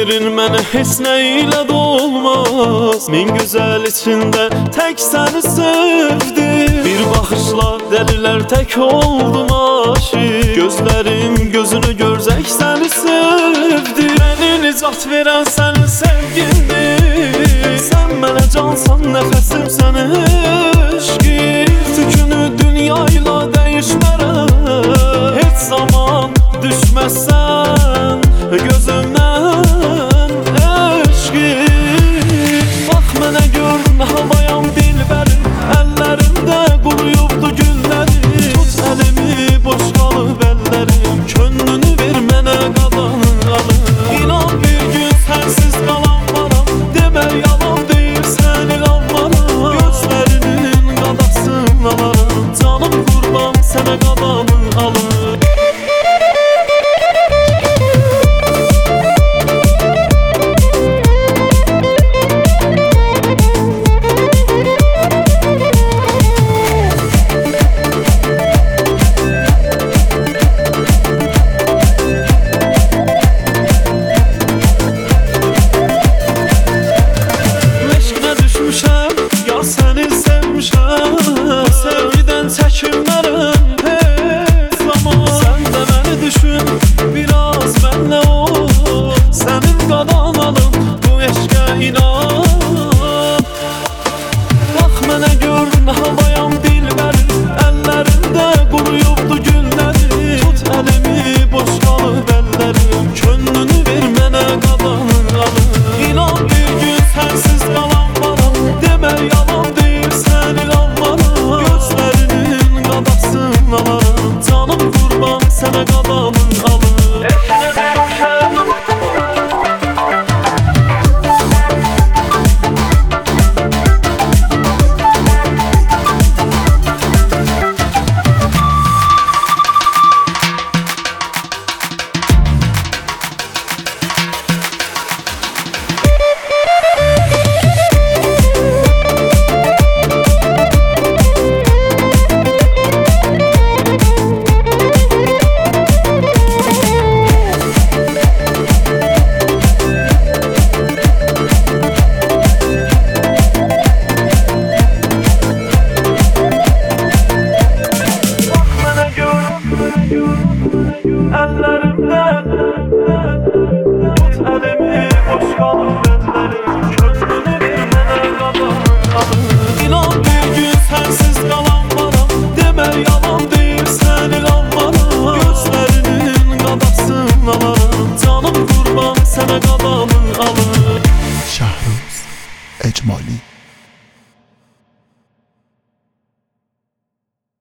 Seyrin mənə heç nə ilə də olmaz. Min gözəl içində tək səni sevdim. Bir baxışla dəlilər tək oldum aşiq. Gözlərim gözünü görcək səni sevdi. Məni nicat verən sənin sevgindir. Sən mənə cansan, nəfəsim sənin eşqin. Tükünü dünyayla dəyişmərəm. Heç zaman düşməzsən gözümdən eşqin. Bax mənə gör, nə havayam dilbərim. Əllərimdə quruyubdu güllərim. Tut əlimi, boş qalıb əllərim. Könlünü ver mənə qadanın alım. İnan bir gün sənsiz qalan varam. Demə yalan deyil, səni almaram. Gözlərinin qadasını alaram. Canım qurban sənə qadamı alım. Səni sevmişəm, sevgidən çəkinmərəm heç zaman. Sən də məni düşün, biraz mənlə ol. Sənin qadan alım, bu eşqə inan. Bax mənə gör, nə havayam dilbərim. Əllərimdə quruyubdu güllərim. Tut əlimi, boş qalıb əllərim. Könlünü ver mənə qadanın alım. İnan bir gün sənsiz qalan varam. Demə yalan deyil, səni almaram. Gözlərinin qadasını alaram. Canım qurban sənə qadamın alım. Əllərimdən tut əlimi, boş qalıb əllərim. Könlünü ver mənə qadamın alım. İnan bir gün sənsiz qalan varam. Demə yalan deyil, səni almaram. Gözlərinin qadasını alaram. Canım qurban sənə qadamın alım. Şahruz Ecmali.